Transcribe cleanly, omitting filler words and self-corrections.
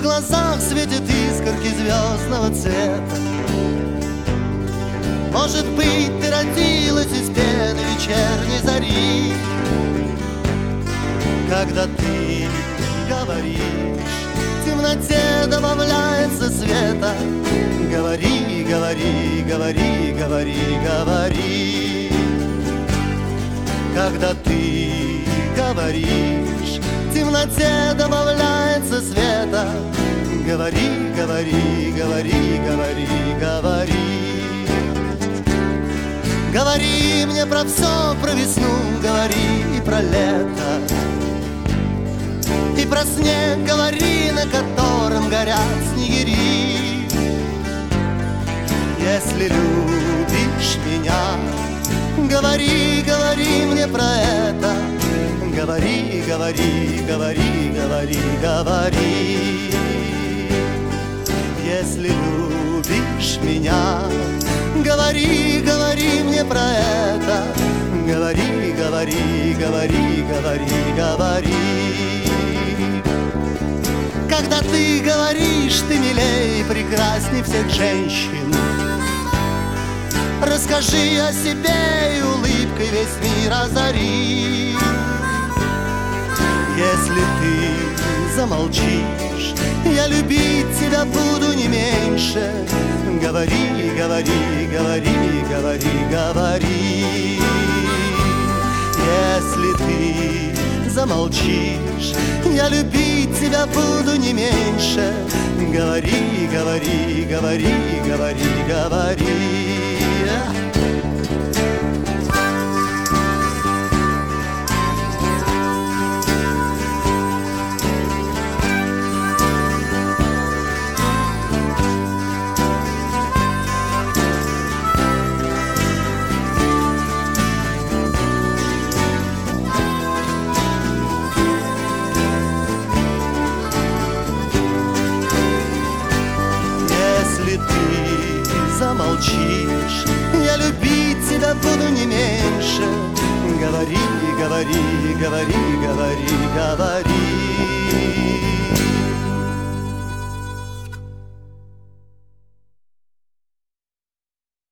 глазах светят искорки звездного цвета. Может быть, ты родилась из пены вечерней зари. Когда ты говоришь, в темноте добавляется света. Говори, говори, говори, говори, говори. Когда ты говоришь, в темноте добавляется света. Говори, говори, говори, говори, говори. Говори мне про все, про весну, говори и про лето, и про снег говори, на котором горят снегири. Если любишь меня, говори, говори мне про это. Говори, говори, говори, говори, говори. Если любишь меня, говори, говори мне про это. Говори, говори, говори, говори, говори. Когда ты говоришь, ты милей, прекрасней всех женщин. Расскажи о себе и улыбкой весь мир озари. Если ты замолчишь, я любить тебя буду не меньше. Говори, говори, говори, говори, говори. Если ты замолчишь, я любить тебя буду не меньше. Говори, говори, говори, говори, говори. Замолчишь, я любить тебя буду не меньше. Говори, говори, говори, говори, говори.